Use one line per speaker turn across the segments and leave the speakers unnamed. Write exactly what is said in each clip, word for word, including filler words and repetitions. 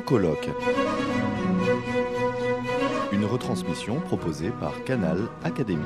Colloque. Une retransmission proposée par Canal Académie.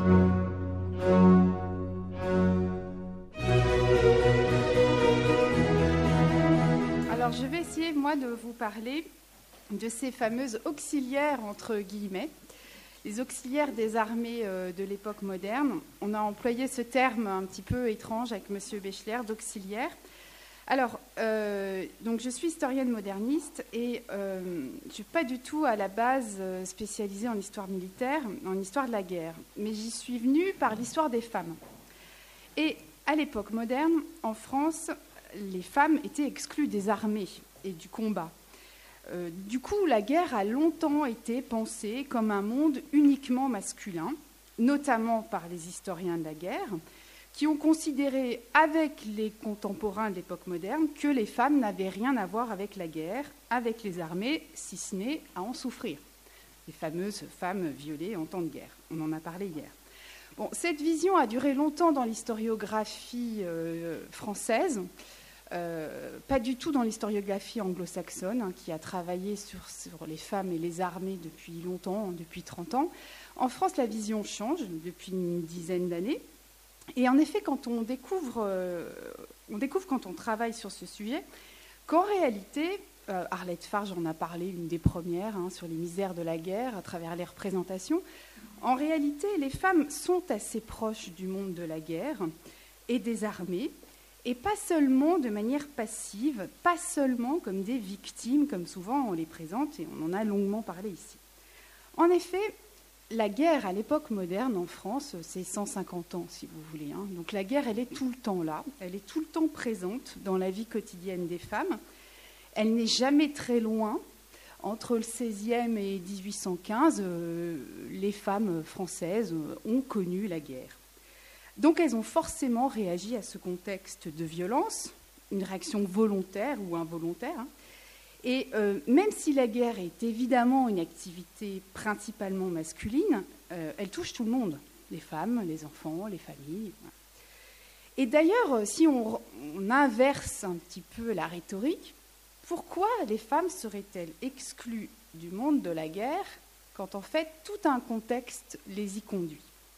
Alors je vais essayer moi de vous parler de ces fameuses auxiliaires entre guillemets, les auxiliaires des armées euh, de l'époque moderne. On a employé ce terme un petit peu étrange avec M. Béchler d'auxiliaire. Alors, euh, donc je suis historienne moderniste et euh, je ne suis pas du tout à la base spécialisée en histoire militaire, en histoire de la guerre, mais j'y suis venue par l'histoire des femmes. Et à l'époque moderne, en France, les femmes étaient exclues des armées et du combat. Euh, du coup, la guerre a longtemps été pensée comme un monde uniquement masculin, notamment par les historiens de la guerre, qui ont considéré, avec les contemporains de l'époque moderne, que les femmes n'avaient rien à voir avec la guerre, avec les armées, si ce n'est à en souffrir. Les fameuses femmes violées en temps de guerre. On en a parlé hier. Bon, cette vision a duré longtemps dans l'historiographie euh, française, euh, pas du tout dans l'historiographie anglo-saxonne, hein, qui a travaillé sur, sur les femmes et les armées depuis longtemps, depuis trente ans. En France, la vision change depuis une dizaine d'années. Et en effet, quand on découvre, euh, on découvre quand on travaille sur ce sujet, qu'en réalité, euh, Arlette Farge en a parlé, une des premières, hein, sur les misères de la guerre, à travers les représentations, en réalité, les femmes sont assez proches du monde de la guerre et des armées, et pas seulement de manière passive, pas seulement comme des victimes, comme souvent on les présente, et on en a longuement parlé ici. En effet, la guerre à l'époque moderne en France, c'est cent cinquante ans, si vous voulez. Hein. Donc la guerre, elle est tout le temps là, elle est tout le temps présente dans la vie quotidienne des femmes. Elle n'est jamais très loin. Entre le seizième et dix-huit cent quinze, euh, les femmes françaises ont connu la guerre. Donc elles ont forcément réagi à ce contexte de violence, une réaction volontaire ou involontaire, hein. Et euh, même si la guerre est évidemment une activité principalement masculine, euh, elle touche tout le monde, les femmes, les enfants, les familles. Voilà. Et d'ailleurs, si on, on inverse un petit peu la rhétorique, pourquoi les femmes seraient-elles exclues du monde de la guerre quand en fait tout un contexte les y conduit ?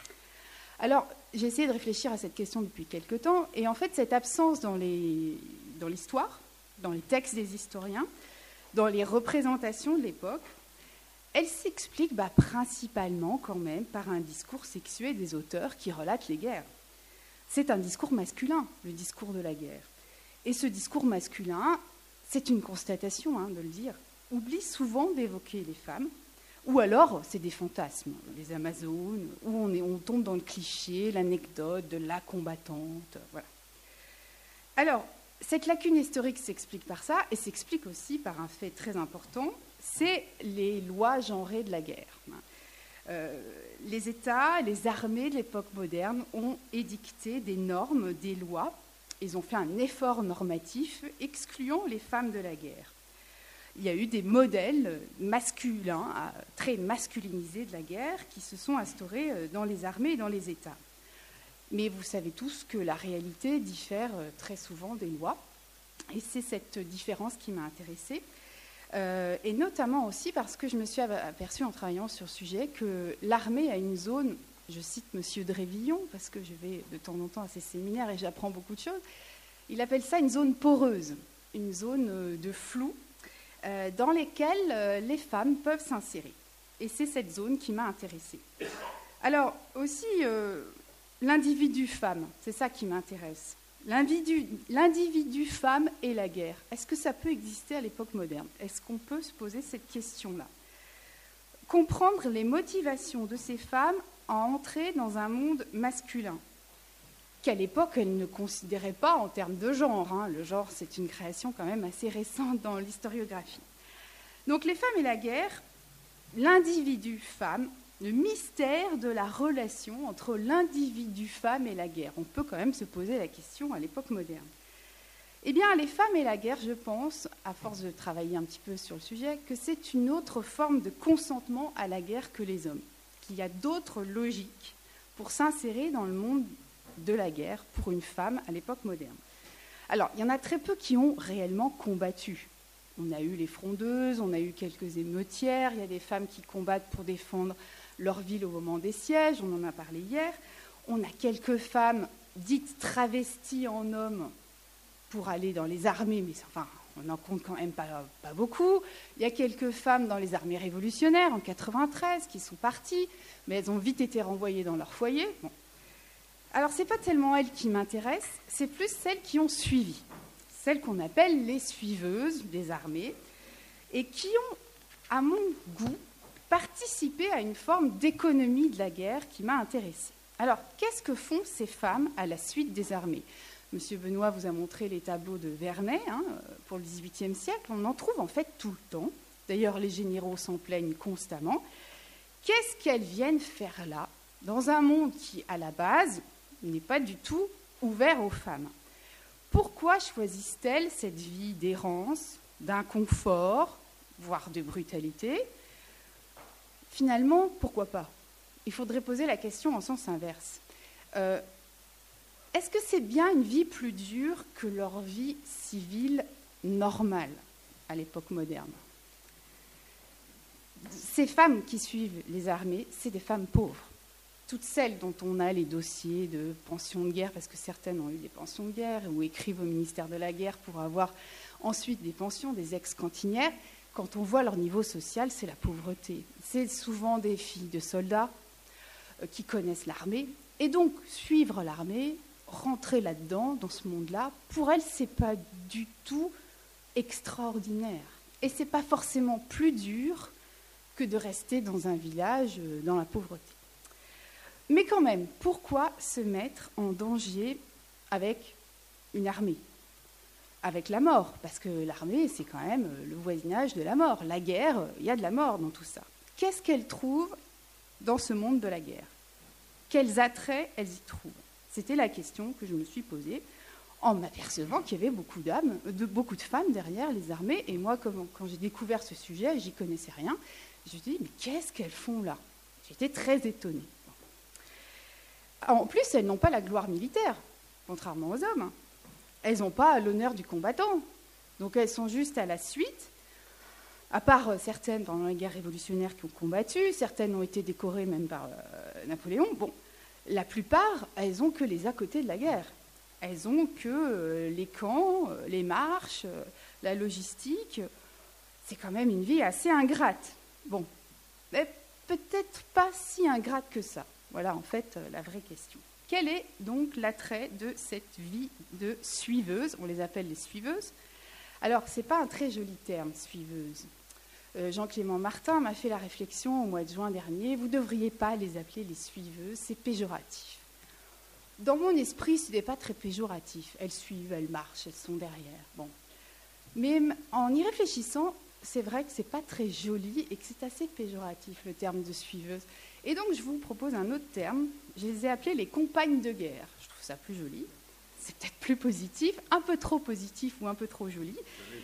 Alors, j'ai essayé de réfléchir à cette question depuis quelque temps, et en fait, cette absence dans, les, dans l'histoire, dans les textes des historiens, dans les représentations de l'époque, elle s'explique bah, principalement quand même par un discours sexué des auteurs qui relatent les guerres. C'est un discours masculin, le discours de la guerre. Et ce discours masculin, c'est une constatation, hein, de le dire, oublie souvent d'évoquer les femmes, ou alors c'est des fantasmes, les Amazones, où on, est, on tombe dans le cliché, l'anecdote de la combattante, voilà. Alors, cette lacune historique s'explique par ça, et s'explique aussi par un fait très important, c'est les lois genrées de la guerre. Euh, les États, les armées de l'époque moderne ont édicté des normes, des lois. Ils ont fait un effort normatif excluant les femmes de la guerre. Il y a eu des modèles masculins, très masculinisés de la guerre, qui se sont instaurés dans les armées et dans les États. Mais vous savez tous que la réalité diffère très souvent des lois. Et c'est cette différence qui m'a intéressée. Euh, et notamment aussi parce que je me suis aperçue en travaillant sur ce sujet que l'armée a une zone, je cite M. Drévillon, parce que je vais de temps en temps à ces séminaires et j'apprends beaucoup de choses, il appelle ça une zone poreuse, une zone de flou euh, dans laquelle euh, les femmes peuvent s'insérer. Et c'est cette zone qui m'a intéressée. Alors aussi... Euh, L'individu femme, c'est ça qui m'intéresse. L'individu, l'individu femme et la guerre. Est-ce que ça peut exister à l'époque moderne ? Est-ce qu'on peut se poser cette question-là ? Comprendre les motivations de ces femmes à entrer dans un monde masculin, qu'à l'époque, elles ne considéraient pas en termes de genre. Hein. Le genre, c'est une création quand même assez récente dans l'historiographie. Donc les femmes et la guerre, l'individu femme, le mystère de la relation entre l'individu femme et la guerre. On peut quand même se poser la question à l'époque moderne. Eh bien, les femmes et la guerre, je pense, à force de travailler un petit peu sur le sujet, que c'est une autre forme de consentement à la guerre que les hommes, qu'il y a d'autres logiques pour s'insérer dans le monde de la guerre pour une femme à l'époque moderne. Alors, il y en a très peu qui ont réellement combattu. On a eu les frondeuses, on a eu quelques émeutières, il y a des femmes qui combattent pour défendre leur ville au moment des sièges, on en a parlé hier. On a quelques femmes dites travesties en hommes pour aller dans les armées, mais enfin, on n'en compte quand même pas, pas beaucoup. Il y a quelques femmes dans les armées révolutionnaires en quatre-vingt-treize qui sont parties, mais elles ont vite été renvoyées dans leur foyer. Bon. Alors, ce n'est pas tellement elles qui m'intéressent, c'est plus celles qui ont suivi, celles qu'on appelle les suiveuses des armées, et qui ont, à mon goût, participé à une forme d'économie de la guerre qui m'a intéressée. Alors, qu'est-ce que font ces femmes à la suite des armées ? Monsieur Benoît vous a montré les tableaux de Vernet hein, pour le dix-huitième siècle. On en trouve en fait tout le temps. D'ailleurs, les généraux s'en plaignent constamment. Qu'est-ce qu'elles viennent faire là, dans un monde qui, à la base, n'est pas du tout ouvert aux femmes ? Pourquoi choisissent-elles cette vie d'errance, d'inconfort, voire de brutalité ? Finalement, pourquoi pas ? Il faudrait poser la question en sens inverse. Euh, Est-ce que c'est bien une vie plus dure que leur vie civile normale à l'époque moderne ? Ces femmes qui suivent les armées, c'est des femmes pauvres. Toutes celles dont on a les dossiers de pensions de guerre, parce que certaines ont eu des pensions de guerre, ou écrivent au ministère de la Guerre pour avoir ensuite des pensions, des ex-cantinières, quand on voit leur niveau social, c'est la pauvreté. C'est souvent des filles de soldats euh, qui connaissent l'armée, et donc suivre l'armée, rentrer là-dedans, dans ce monde-là, pour elles, ce n'est pas du tout extraordinaire. Et ce n'est pas forcément plus dur que de rester dans un village, euh, dans la pauvreté. Mais quand même, pourquoi se mettre en danger avec une armée ? Avec la mort, parce que l'armée, c'est quand même le voisinage de la mort. La guerre, il y a de la mort dans tout ça. Qu'est-ce qu'elles trouvent dans ce monde de la guerre ? Quels attraits elles y trouvent ? C'était la question que je me suis posée en m'apercevant qu'il y avait beaucoup d'âmes, de, beaucoup de femmes derrière les armées. Et moi, comme, quand j'ai découvert ce sujet, j'y connaissais rien. Je me suis dit, mais qu'est-ce qu'elles font là ? J'étais très étonnée. En plus, elles n'ont pas la gloire militaire, contrairement aux hommes. Elles n'ont pas l'honneur du combattant. Donc elles sont juste à la suite, à part certaines pendant la guerre révolutionnaire qui ont combattu, certaines ont été décorées même par euh, Napoléon. Bon, la plupart, elles n'ont que les à côté de la guerre. Elles n'ont que euh, les camps, euh, les marches, euh, la logistique. C'est quand même une vie assez ingrate. Bon, mais peut-être pas si ingrate que ça. Voilà, en fait, la vraie question. Quel est donc l'attrait de cette vie de suiveuse ? On les appelle les suiveuses. Alors, ce n'est pas un très joli terme, suiveuse. Euh, Jean-Clément Martin m'a fait la réflexion au mois de juin dernier. Vous ne devriez pas les appeler les suiveuses, c'est péjoratif. Dans mon esprit, ce n'est pas très péjoratif. Elles suivent, elles marchent, elles sont derrière. Bon. Mais en y réfléchissant, c'est vrai que ce n'est pas très joli et que c'est assez péjoratif, le terme de suiveuse. Et donc, je vous propose un autre terme. Je les ai appelées les compagnes de guerre. Je trouve ça plus joli. C'est peut-être plus positif, un peu trop positif ou un peu trop joli.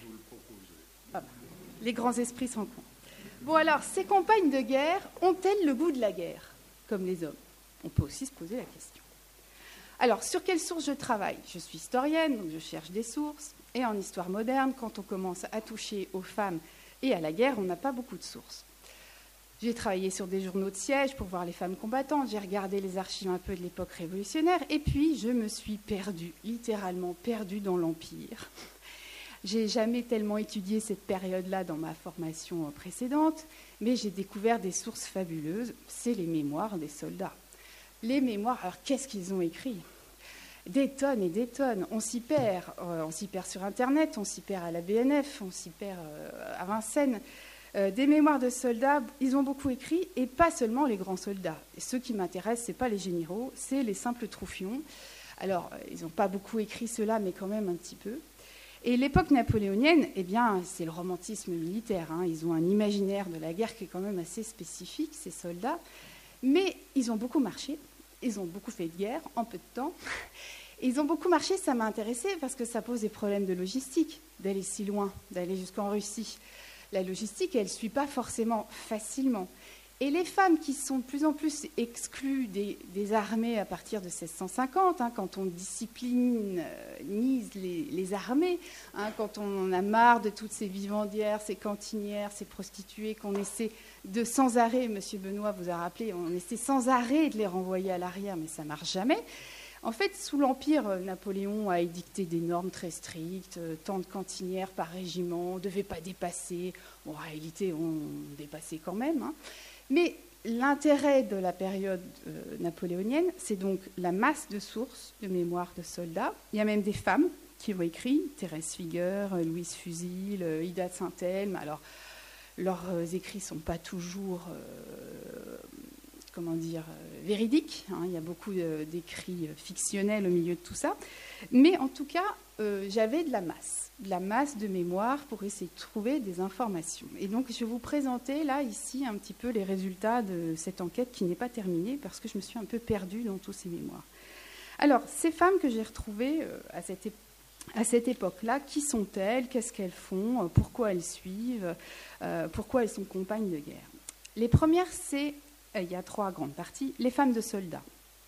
Ah bah, les grands esprits se rencontrent. Bon, alors, ces compagnes de guerre ont-elles le goût de la guerre, comme les hommes ? On peut aussi se poser la question. Alors, sur quelles sources je travaille ? Je suis historienne, donc je cherche des sources. Et en histoire moderne, quand on commence à toucher aux femmes et à la guerre, on n'a pas beaucoup de sources. J'ai travaillé sur des journaux de siège pour voir les femmes combattantes, j'ai regardé les archives un peu de l'époque révolutionnaire, et puis je me suis perdue, littéralement perdue dans l'Empire. J'ai jamais tellement étudié cette période-là dans ma formation précédente, mais j'ai découvert des sources fabuleuses, c'est les mémoires des soldats. Les mémoires, alors qu'est-ce qu'ils ont écrit ? Des tonnes et des tonnes, on s'y perd, euh, on s'y perd sur Internet, on s'y perd à la B N F, on s'y perd euh, à Vincennes. Euh, des mémoires de soldats, ils ont beaucoup écrit, et pas seulement les grands soldats. Et ceux qui m'intéressent, ce n'est pas les généraux, c'est les simples troufions. Alors, euh, ils n'ont pas beaucoup écrit cela, mais quand même un petit peu. Et l'époque napoléonienne, eh bien, c'est le romantisme militaire. Hein. Ils ont un imaginaire de la guerre qui est quand même assez spécifique, ces soldats. Mais ils ont beaucoup marché, ils ont beaucoup fait de guerre en peu de temps. Ils ont beaucoup marché, ça m'a intéressé parce que ça pose des problèmes de logistique, d'aller si loin, d'aller jusqu'en Russie. La logistique, elle ne suit pas forcément facilement. Et les femmes qui sont de plus en plus exclues des, des armées à partir de seize cent cinquante, hein, quand on discipline euh, les, les armées, hein, quand on en a marre de toutes ces vivandières, ces cantinières, ces prostituées, qu'on essaie de sans arrêt, M. Benoît vous a rappelé, on essaie sans arrêt de les renvoyer à l'arrière, mais ça ne marche jamais. En fait, sous l'Empire, Napoléon a édicté des normes très strictes, euh, tant de cantinières par régiment, on ne devait pas dépasser. Bon, en réalité, on dépassait quand même, hein. Mais l'intérêt de la période euh, napoléonienne, c'est donc la masse de sources de mémoires de soldats. Il y a même des femmes qui ont écrit, Thérèse Figueur, Louise Fuzil, Ida de Saint-Elme. Alors, leurs écrits ne sont pas toujours, euh, comment dire, euh, véridiques, hein. Il y a beaucoup euh, d'écrits fictionnels au milieu de tout ça. Mais en tout cas, euh, j'avais de la masse. de la masse de mémoire pour essayer de trouver des informations. Et donc, je vais vous présenter là, ici, un petit peu les résultats de cette enquête qui n'est pas terminée parce que je me suis un peu perdue dans tous ces mémoires. Alors, ces femmes que j'ai retrouvées euh, à cette, ép- à cette époque-là, qui sont-elles? Qu'est-ce qu'elles font? Pourquoi elles suivent? euh, Pourquoi elles sont compagnes de guerre? Les premières, c'est, euh, il y a trois grandes parties, les femmes de soldats.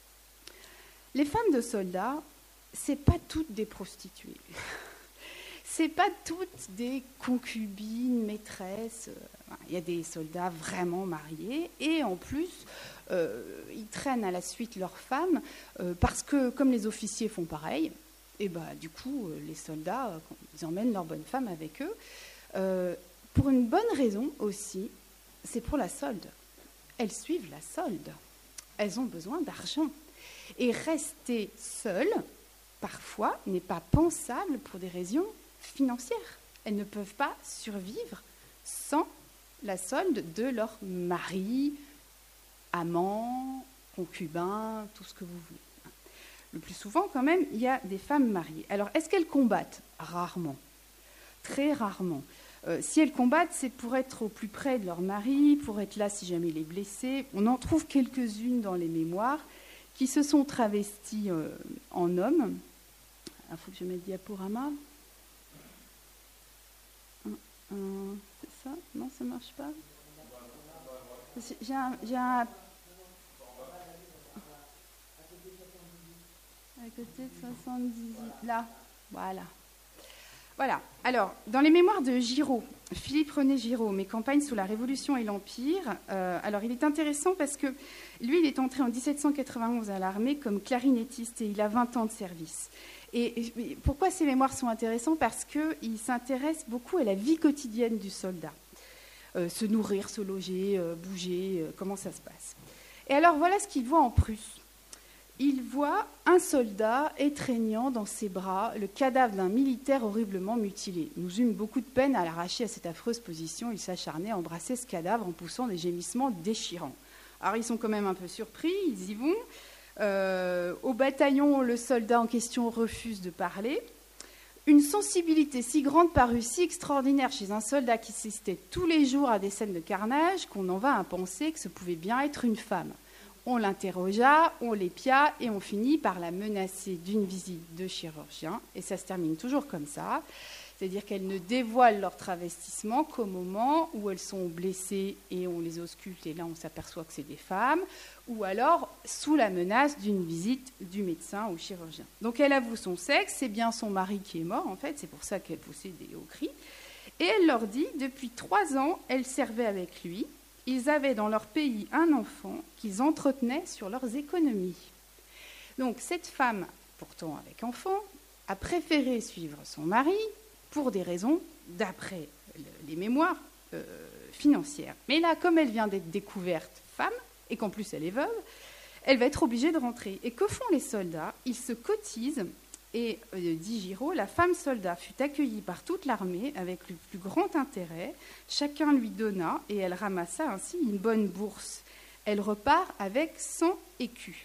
Les femmes de soldats, c'est pas toutes des prostituées. C'est pas toutes des concubines, maîtresses. Il y a des soldats vraiment mariés et en plus, euh, ils traînent à la suite leurs femmes euh, parce que, comme les officiers font pareil, et bah, du coup, les soldats, ils emmènent leurs bonnes femmes avec eux. Euh, pour une bonne raison aussi, c'est pour la solde. Elles suivent la solde. Elles ont besoin d'argent. Et rester seules, parfois, n'est pas pensable pour des raisons financières. Elles ne peuvent pas survivre sans la solde de leur mari, amant, concubin, tout ce que vous voulez. Le plus souvent, quand même, il y a des femmes mariées. Alors, est-ce qu'elles combattent? Rarement. Très rarement. Euh, si elles combattent, c'est pour être au plus près de leur mari, pour être là si jamais il est blessé. On en trouve quelques-unes dans les mémoires qui se sont travesties euh, en hommes. Il faut que je mette le diaporama. Euh, c'est ça? Non, ça ne marche pas. J'ai un, j'ai un... À côté de soixante-dix, là, voilà. Voilà. Alors, dans les mémoires de Giraud, Philippe-René Giraud, Mes campagnes sous la Révolution et l'Empire, euh, alors il est intéressant parce que lui, il est entré en dix-sept cent quatre-vingt-onze à l'armée comme clarinettiste et il a vingt ans de service. Et pourquoi ces mémoires sont intéressantes? Parce qu'il s'intéresse beaucoup à la vie quotidienne du soldat. Euh, se nourrir, se loger, euh, bouger, euh, comment ça se passe. Et alors voilà ce qu'il voit en Prusse. Il voit un soldat étreignant dans ses bras le cadavre d'un militaire horriblement mutilé. Nous eûmes beaucoup de peine à l'arracher à cette affreuse position. Il s'acharnait à embrasser ce cadavre en poussant des gémissements déchirants. Alors ils sont quand même un peu surpris, ils y vont. Euh, au bataillon, le soldat en question refuse de parler. Une sensibilité si grande parut si extraordinaire chez un soldat qui assistait tous les jours à des scènes de carnage qu'on en vint à penser que ce pouvait bien être une femme. On l'interrogea, on l'épia et on finit par la menacer d'une visite de chirurgien. Et ça se termine toujours comme ça. C'est-à-dire qu'elles ne dévoilent leur travestissement qu'au moment où elles sont blessées et on les ausculte et là on s'aperçoit que c'est des femmes, ou alors sous la menace d'une visite du médecin ou chirurgien. Donc elle avoue son sexe, c'est bien son mari qui est mort en fait, c'est pour ça qu'elle poussait des hauts cris. Et elle leur dit, depuis trois ans, elle servait avec lui, ils avaient dans leur pays un enfant qu'ils entretenaient sur leurs économies. Donc cette femme, pourtant avec enfant, a préféré suivre son mari, pour des raisons, d'après les mémoires, euh, financières. Mais là, comme elle vient d'être découverte femme, et qu'en plus elle est veuve, elle va être obligée de rentrer. Et que font les soldats? Ils se cotisent, et, euh, dit Giraud, la femme soldat fut accueillie par toute l'armée avec le plus grand intérêt. Chacun lui donna, et elle ramassa ainsi une bonne bourse. Elle repart avec cent écus.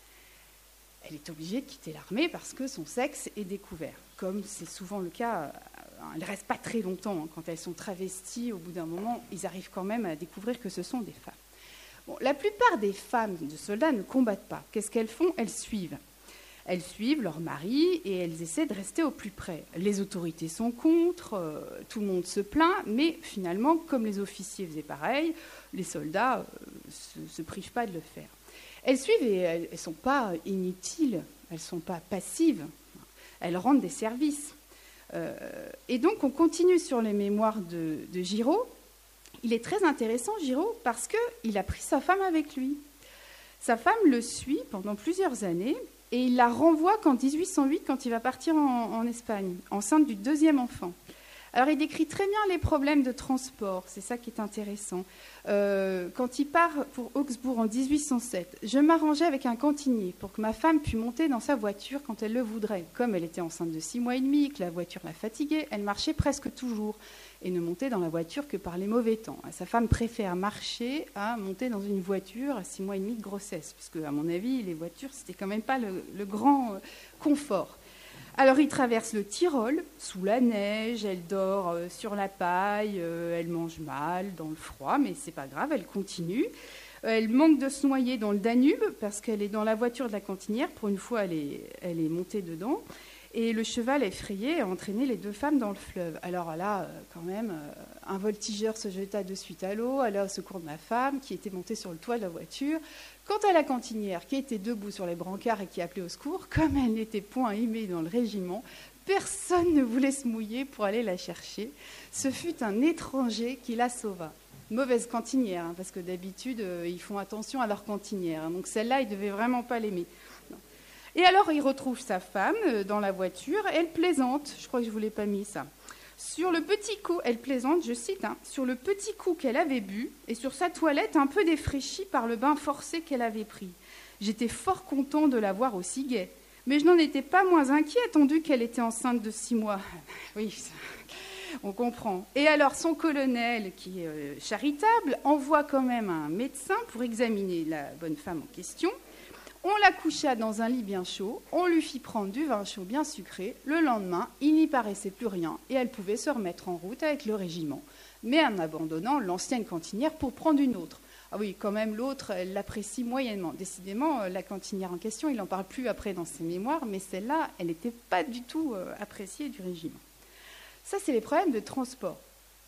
Elle est obligée de quitter l'armée parce que son sexe est découvert. Comme c'est souvent le cas, elles ne restent pas très longtemps. Quand elles sont travesties, au bout d'un moment, ils arrivent quand même à découvrir que ce sont des femmes. Bon, la plupart des femmes de soldats ne combattent pas. Qu'est-ce qu'elles font? Elles suivent. Elles suivent leur mari et elles essaient de rester au plus près. Les autorités sont contre, euh, tout le monde se plaint, mais finalement, comme les officiers faisaient pareil, les soldats, euh, se, se privent pas de le faire. Elles suivent et elles ne sont pas inutiles, elles ne sont pas passives, elles rendent des services. Euh, et donc, on continue sur les mémoires de, de Giraud. Il est très intéressant, Giraud, parce qu'il a pris sa femme avec lui. Sa femme le suit pendant plusieurs années et il la renvoie qu'en dix-huit cent huit, quand il va partir en, en Espagne, enceinte du deuxième enfant. Alors, il décrit très bien les problèmes de transport, c'est ça qui est intéressant. Euh, quand il part pour Augsbourg en dix-huit cent sept, je m'arrangeais avec un cantinier pour que ma femme puisse monter dans sa voiture quand elle le voudrait. Comme elle était enceinte de six mois et demi, que la voiture la fatiguait, elle marchait presque toujours et ne montait dans la voiture que par les mauvais temps. Sa femme préfère marcher à monter dans une voiture à six mois et demi de grossesse, puisque, à mon avis, les voitures, c'était quand même pas le, le grand euh, confort. Alors, il traverse le Tyrol, sous la neige, elle dort euh, sur la paille, euh, elle mange mal, dans le froid, mais c'est pas grave, elle continue. Euh, elle manque de se noyer dans le Danube, parce qu'elle est dans la voiture de la cantinière, pour une fois, elle est, elle est montée dedans, et le cheval effrayé a entraîné les deux femmes dans le fleuve. Alors là, euh, quand même, euh, un voltigeur se jeta de suite à l'eau, alla au secours de ma femme, qui était montée sur le toit de la voiture. Quant à la cantinière, qui était debout sur les brancards et qui appelait au secours, comme elle n'était point aimée dans le régiment, personne ne voulait se mouiller pour aller la chercher. Ce fut un étranger qui la sauva. Mauvaise cantinière, hein, parce que d'habitude, euh, ils font attention à leur cantinière. Hein, donc celle-là, ils ne devaient vraiment pas l'aimer. Non. Et alors, il retrouve sa femme euh, dans la voiture. Elle plaisante. Je crois que je ne vous l'ai pas mis, ça. Sur le petit coup, elle plaisante, je cite, hein, sur le petit coup qu'elle avait bu et sur sa toilette un peu défraîchie par le bain forcé qu'elle avait pris. J'étais fort content de la voir aussi gaie, mais je n'en étais pas moins inquiet, attendu qu'elle était enceinte de six mois. Oui, ça, on comprend. Et alors, son colonel, qui est euh, charitable, envoie quand même un médecin pour examiner la bonne femme en question. On la coucha dans un lit bien chaud, on lui fit prendre du vin chaud bien sucré. Le lendemain, il n'y paraissait plus rien et elle pouvait se remettre en route avec le régiment, mais en abandonnant l'ancienne cantinière pour prendre une autre. Ah oui, quand même, l'autre, elle l'apprécie moyennement. Décidément, la cantinière en question, il n'en parle plus après dans ses mémoires, mais celle-là, elle n'était pas du tout appréciée du régiment. Ça, c'est les problèmes de transport.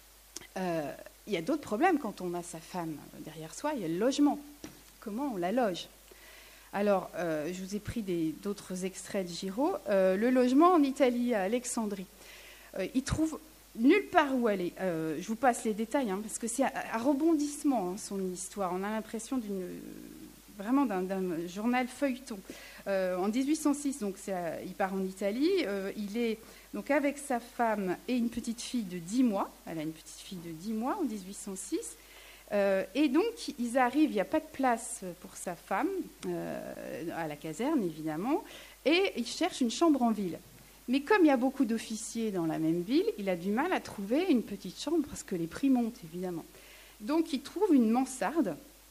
Euh, il y a d'autres problèmes quand on a sa femme derrière soi. Il y a le logement. Comment on la loge ? Alors, euh, je vous ai pris des, d'autres extraits de Giraud. Euh, le logement en Italie, à Alexandrie. Euh, il trouve nulle part où aller. Euh, je vous passe les détails, hein, parce que c'est à, à rebondissement, hein, son histoire. On a l'impression d'une, vraiment d'un, d'un journal feuilleton. Euh, en dix-huit cent six, donc, c'est à, il part en Italie. Euh, il est donc avec sa femme et une petite fille de dix mois. Elle a une petite fille de dix mois en dix-huit cent six. Euh, et donc, ils arrivent, il n'y a pas de place pour sa femme, euh, à la caserne, évidemment, et ils cherchent une chambre en ville. Mais comme il y a beaucoup d'officiers dans la même ville, il a du mal à trouver une petite chambre, parce que les prix montent, évidemment. Donc, il trouve une mansarde,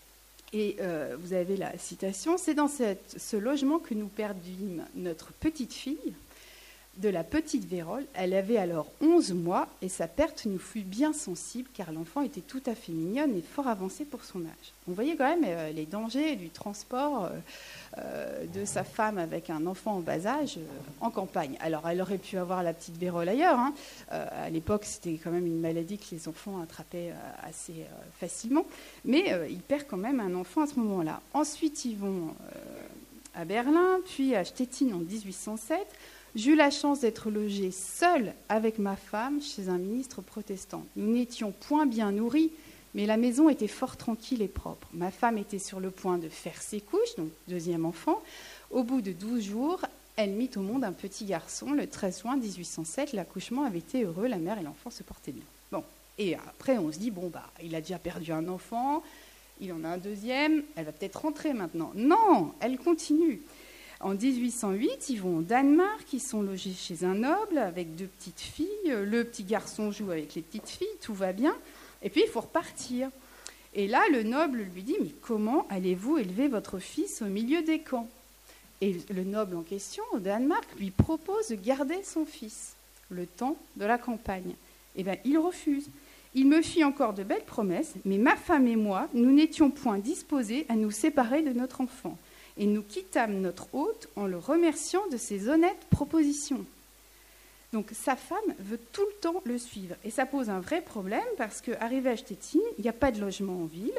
et euh, vous avez la citation, « C'est dans cette, ce logement que nous perdîmes notre petite fille, de la petite Vérole. Elle avait alors onze mois et sa perte nous fut bien sensible car l'enfant était tout à fait mignonne et fort avancée pour son âge. » On voyait quand même euh, les dangers du transport euh, euh, de sa femme avec un enfant en bas âge euh, en campagne. Alors, elle aurait pu avoir la petite Vérole ailleurs. Hein. Euh, à l'époque, c'était quand même une maladie que les enfants attrapaient euh, assez euh, facilement. Mais euh, il perd quand même un enfant à ce moment-là. Ensuite, ils vont euh, à Berlin, puis à Stettin en dix-huit cent sept. J'eus la chance d'être logée seule avec ma femme chez un ministre protestant. Nous n'étions point bien nourris, mais la maison était fort tranquille et propre. Ma femme était sur le point de faire ses couches, donc deuxième enfant. Au bout de douze jours, elle mit au monde un petit garçon. Le treize juin dix-huit cent sept, l'accouchement avait été heureux, la mère et l'enfant se portaient bien. Bon, et après on se dit, bon, bah, il a déjà perdu un enfant, il en a un deuxième, elle va peut-être rentrer maintenant. Non, elle continue. En dix-huit cent huit, ils vont au Danemark, ils sont logés chez un noble avec deux petites filles. Le petit garçon joue avec les petites filles, tout va bien. Et puis, il faut repartir. Et là, le noble lui dit, mais comment allez-vous élever votre fils au milieu des camps ? Et le noble en question, au Danemark, lui propose de garder son fils le temps de la campagne. Eh bien, il refuse. Il me fit encore de belles promesses, mais ma femme et moi, nous n'étions point disposés à nous séparer de notre enfant. Et nous quittâmes notre hôte en le remerciant de ses honnêtes propositions. Donc sa femme veut tout le temps le suivre. Et ça pose un vrai problème parce qu'arrivé à Stettin, il n'y a pas de logement en ville.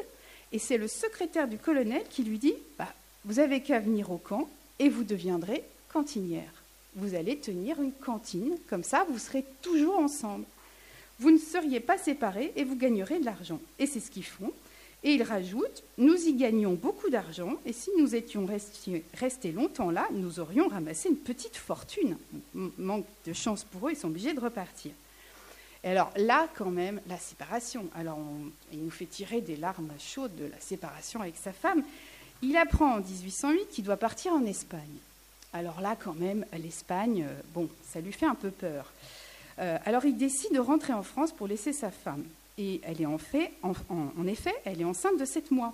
Et c'est le secrétaire du colonel qui lui dit bah, « Vous avez qu'à venir au camp et vous deviendrez cantinière. Vous allez tenir une cantine, comme ça vous serez toujours ensemble. Vous ne seriez pas séparés et vous gagnerez de l'argent. » Et c'est ce qu'ils font. Et il rajoute « Nous y gagnons beaucoup d'argent et si nous étions restés, restés longtemps là, nous aurions ramassé une petite fortune. » Manque de chance pour eux, ils sont obligés de repartir. Et alors là, quand même, la séparation. Alors on, il nous fait tirer des larmes chaudes de la séparation avec sa femme. Il apprend en dix-huit cent huit qu'il doit partir en Espagne. Alors là, quand même, l'Espagne, euh, bon, ça lui fait un peu peur. Euh, alors il décide de rentrer en France pour laisser sa femme. Et elle est en, fait, en, en, en effet, elle est enceinte de sept mois.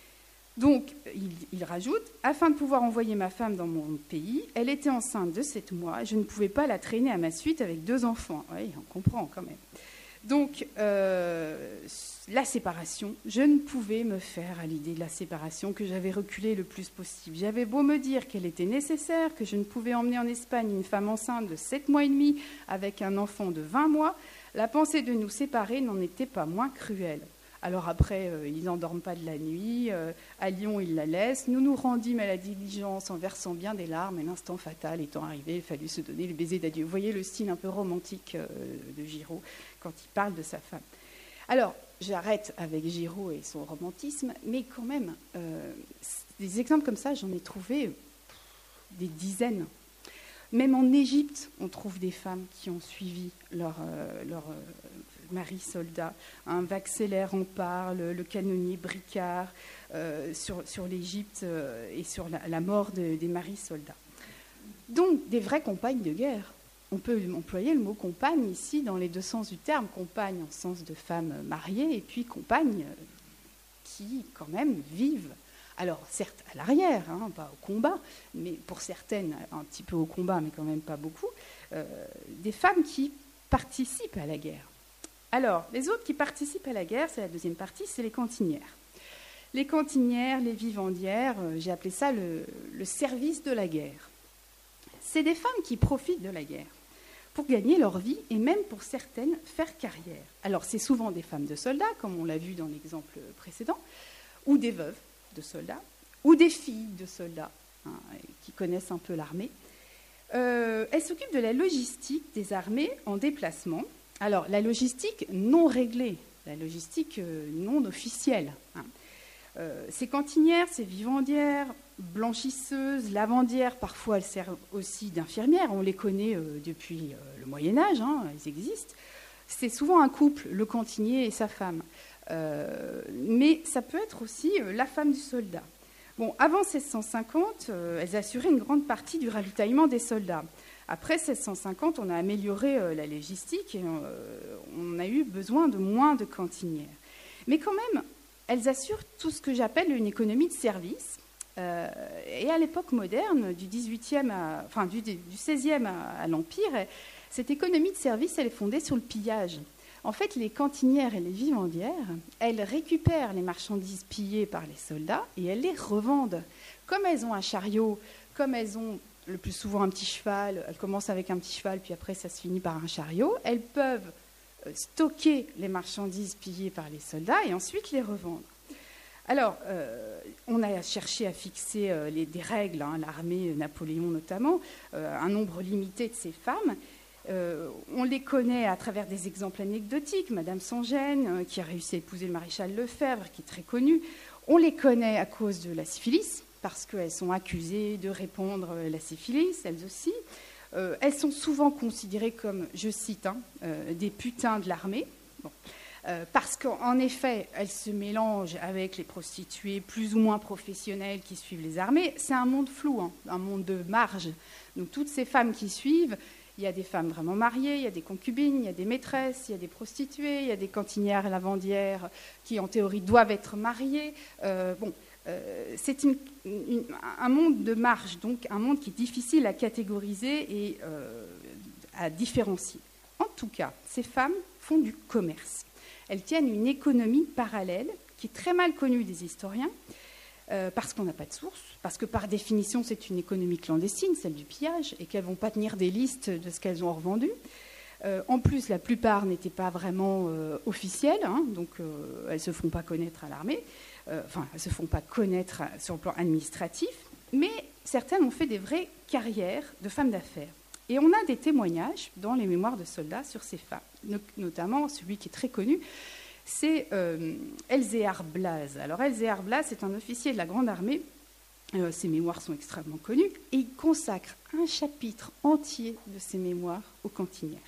Donc, il, il rajoute, afin de pouvoir envoyer ma femme dans mon pays, elle était enceinte de sept mois, je ne pouvais pas la traîner à ma suite avec deux enfants. Oui, on comprend quand même. Donc, euh, la séparation, je ne pouvais me faire à l'idée de la séparation que j'avais reculé le plus possible. J'avais beau me dire qu'elle était nécessaire, que je ne pouvais emmener en Espagne une femme enceinte de sept mois et demi avec un enfant de vingt mois, la pensée de nous séparer n'en était pas moins cruelle. Alors après, euh, ils n'endorment pas de la nuit. Euh, à Lyon, ils la laissent. Nous nous rendîmes à la diligence en versant bien des larmes. Et l'instant fatal étant arrivé, il fallut se donner le baiser d'adieu. Vous voyez le style un peu romantique euh, de Giraud quand il parle de sa femme. Alors, j'arrête avec Giraud et son romantisme, mais quand même, euh, des exemples comme ça, j'en ai trouvé des dizaines. Même en Égypte, on trouve des femmes qui ont suivi leur, euh, leur euh, mari soldat. Un Vaxellaire en parle, le canonnier Bricard, euh, sur, sur l'Égypte euh, et sur la, la mort de, des maris soldats. Donc, des vraies compagnes de guerre. On peut employer le mot compagne ici dans les deux sens du terme, compagne en sens de femme mariée, et puis compagne euh, qui, quand même, vivent. Alors, certes, à l'arrière, hein, pas au combat, mais pour certaines, un petit peu au combat, mais quand même pas beaucoup, euh, des femmes qui participent à la guerre. Alors, les autres qui participent à la guerre, c'est la deuxième partie, c'est les cantinières. Les cantinières, les vivandières, euh, j'ai appelé ça le, le service de la guerre. C'est des femmes qui profitent de la guerre pour gagner leur vie et même pour certaines faire carrière. Alors, c'est souvent des femmes de soldats, comme on l'a vu dans l'exemple précédent, ou des veuves de soldats, ou des filles de soldats hein, qui connaissent un peu l'armée. Euh, elles s'occupent de la logistique des armées en déplacement. Alors, la logistique non réglée, la logistique euh, non officielle. Hein. Euh, ces cantinières, ces vivandières, blanchisseuses, lavandières, parfois elles servent aussi d'infirmières. On les connaît euh, depuis euh, le Moyen-Âge, hein, elles existent. C'est souvent un couple, le cantinier et sa femme. Euh, mais ça peut être aussi euh, la femme du soldat. Bon, avant seize cent cinquante, euh, elles assuraient une grande partie du ravitaillement des soldats. Après seize cent cinquante, on a amélioré euh, la logistique et euh, on a eu besoin de moins de cantinières. Mais quand même, elles assurent tout ce que j'appelle une économie de service. Euh, et à l'époque moderne, du dix-huitième à, enfin, du, du seizième à, à l'Empire, cette économie de service, elle est fondée sur le pillage. En fait, les cantinières et les vivandières, elles récupèrent les marchandises pillées par les soldats et elles les revendent. Comme elles ont un chariot, comme elles ont le plus souvent un petit cheval, elles commencent avec un petit cheval, puis après ça se finit par un chariot, elles peuvent stocker les marchandises pillées par les soldats et ensuite les revendre. Alors, euh, on a cherché à fixer euh, les, des règles, hein, l'armée, Napoléon notamment, euh, un nombre limité de ces femmes. Euh, on les connaît à travers des exemples anecdotiques. Madame Sangène, euh, qui a réussi à épouser le maréchal Lefebvre, qui est très connue. On les connaît à cause de la syphilis, parce qu'elles sont accusées de répandre la syphilis, elles aussi. Euh, elles sont souvent considérées comme, je cite, hein, euh, des putains de l'armée. Bon. Euh, parce qu'en effet, elles se mélangent avec les prostituées plus ou moins professionnelles qui suivent les armées. C'est un monde flou, hein, un monde de marge. Donc toutes ces femmes qui suivent, il y a des femmes vraiment mariées, il y a des concubines, il y a des maîtresses, il y a des prostituées, il y a des cantinières et lavandières qui, en théorie, doivent être mariées. Euh, bon, euh, c'est une, une, un monde de marge, donc un monde qui est difficile à catégoriser et euh, à différencier. En tout cas, ces femmes font du commerce. Elles tiennent une économie parallèle qui est très mal connue des historiens, euh, parce qu'on n'a pas de source, parce que par définition c'est une économie clandestine, celle du pillage, et qu'elles ne vont pas tenir des listes de ce qu'elles ont revendu. Euh, en plus, la plupart n'étaient pas vraiment euh, officielles, hein, donc euh, elles ne se font pas connaître à l'armée, euh, enfin, elles ne se font pas connaître sur le plan administratif, mais certaines ont fait des vraies carrières de femmes d'affaires. Et on a des témoignages dans les mémoires de soldats sur ces femmes, no- notamment celui qui est très connu, c'est euh, Elzéar Blaze. Alors Elzéar Blaze, c'est un officier de la Grande Armée. Euh, ses mémoires sont extrêmement connues, et il consacre un chapitre entier de ses mémoires aux cantinières,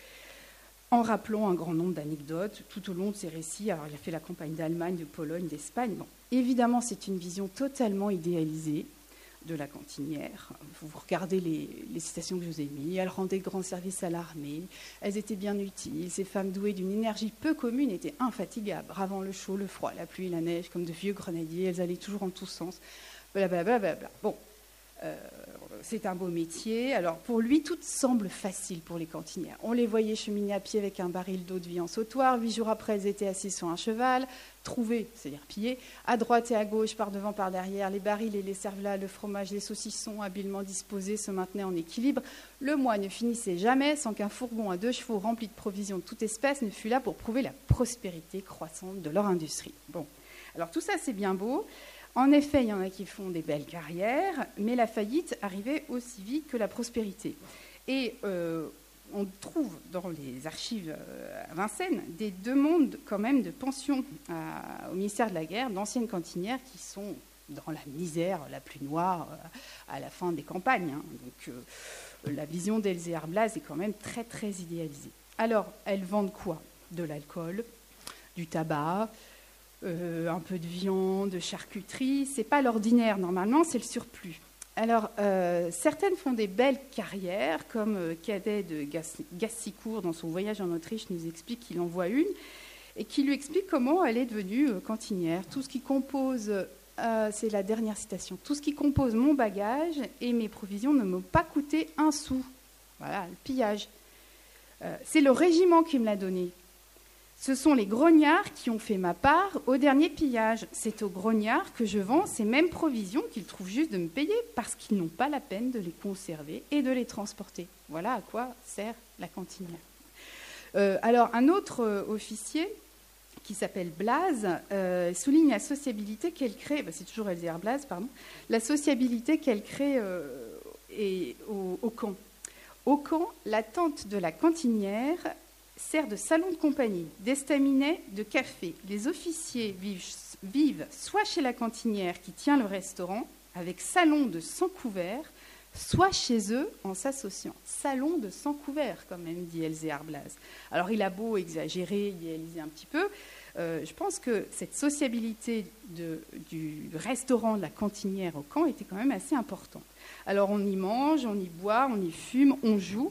en rappelant un grand nombre d'anecdotes tout au long de ses récits. Alors, il a fait la campagne d'Allemagne, de Pologne, d'Espagne. Bon, évidemment, c'est une vision totalement idéalisée de la cantinière. Vous regardez les, les citations que je vous ai mises. Elles rendaient de grands services à l'armée, elles étaient bien utiles. Ces femmes douées d'une énergie peu commune étaient infatigables, bravant le chaud, le froid, la pluie, la neige, comme de vieux grenadiers. Elles allaient toujours en tous sens. Blablabla. Bla bla. Bon, euh, c'est un beau métier. Alors, pour lui, tout semble facile pour les cantinières. On les voyait cheminer à pied avec un baril d'eau de vie en sautoir. Huit jours après, elles étaient assises sur un cheval, trouvées, c'est-à-dire pillées, à droite et à gauche, par devant, par derrière. Les barils et les cervelas, le fromage, les saucissons, habilement disposés, se maintenaient en équilibre. Le mois ne finissait jamais sans qu'un fourgon à deux chevaux rempli de provisions de toute espèce ne fût là pour prouver la prospérité croissante de leur industrie. Bon, alors tout ça, c'est bien beau. En effet, il y en a qui font des belles carrières, mais la faillite arrivait aussi vite que la prospérité. Et euh, on trouve dans les archives à Vincennes des demandes quand même de pension à, au ministère de la Guerre d'anciennes cantinières qui sont dans la misère la plus noire à la fin des campagnes. Hein. Donc euh, la vision d'Elzéar Blaze est quand même très très idéalisée. Alors, elles vendent quoi? De l'alcool, du tabac, Euh, un peu de viande, de charcuterie. Ce n'est pas l'ordinaire, normalement, c'est le surplus. Alors, euh, certaines font des belles carrières, comme euh, Cadet de Gassicourt, dans son voyage en Autriche, nous explique qu'il en voit une, et qui lui explique comment elle est devenue euh, cantinière. Tout ce qui compose, euh, c'est la dernière citation, tout ce qui compose mon bagage et mes provisions ne m'ont pas coûté un sou. Voilà, le pillage. Euh, c'est le régiment qui me l'a donné. Ce sont les grognards qui ont fait ma part au dernier pillage. C'est aux grognards que je vends ces mêmes provisions qu'ils trouvent juste de me payer parce qu'ils n'ont pas la peine de les conserver et de les transporter. Voilà à quoi sert la cantinière. Euh, alors, un autre euh, officier qui s'appelle Blaze euh, souligne la sociabilité qu'elle crée, bah, c'est toujours Elzéar Blaze, pardon, la sociabilité qu'elle crée euh, et, au, au camp. Au camp, la tente de la cantinière sert de salon de compagnie, d'estaminet, de café. Les officiers vivent, vivent soit chez la cantinière qui tient le restaurant, avec salon de cent couverts, soit chez eux en s'associant. Salon de cent couverts, quand même, dit Elzéar Blaze. Alors, il a beau exagérer, idéaliser un petit peu, euh, je pense que cette sociabilité de, du restaurant, de la cantinière au camp était quand même assez importante. Alors, on y mange, on y boit, on y fume, on joue.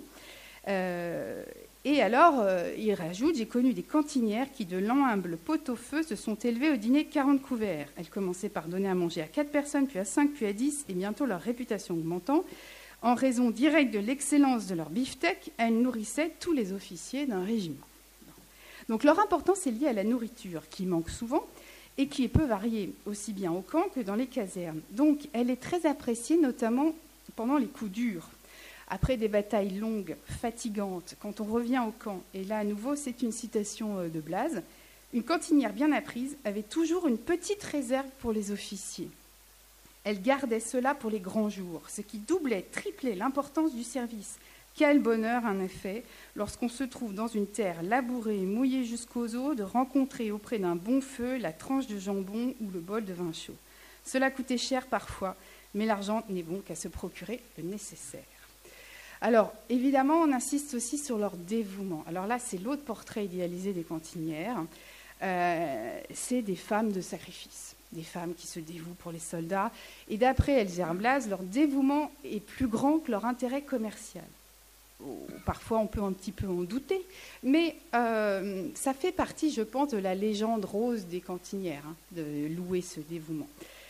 Euh, Et alors, euh, il rajoute, j'ai connu des cantinières qui, de l'humble pot-au-feu, se sont élevées au dîner quarante couverts. Elles commençaient par donner à manger à quatre personnes, puis à cinq, puis à dix, et bientôt leur réputation augmentant. En raison directe de l'excellence de leur beefsteak, elles nourrissaient tous les officiers d'un régiment. Donc leur importance est liée à la nourriture, qui manque souvent, et qui peut varier aussi bien au camp que dans les casernes. Donc elle est très appréciée, notamment pendant les coups durs. Après des batailles longues, fatigantes, quand on revient au camp, et là à nouveau c'est une citation de Blaze, une cantinière bien apprise avait toujours une petite réserve pour les officiers. Elle gardait cela pour les grands jours, ce qui doublait, triplait l'importance du service. Quel bonheur, en effet, lorsqu'on se trouve dans une terre labourée et mouillée jusqu'aux os, de rencontrer auprès d'un bon feu la tranche de jambon ou le bol de vin chaud. Cela coûtait cher parfois, mais l'argent n'est bon qu'à se procurer le nécessaire. Alors, évidemment, on insiste aussi sur leur dévouement. Alors là, c'est l'autre portrait idéalisé des cantinières. Euh, c'est des femmes de sacrifice, des femmes qui se dévouent pour les soldats. Et d'après Elzéar Blaze, leur dévouement est plus grand que leur intérêt commercial. Parfois, on peut un petit peu en douter, mais euh, ça fait partie, je pense, de la légende rose des cantinières, hein, de louer ce dévouement.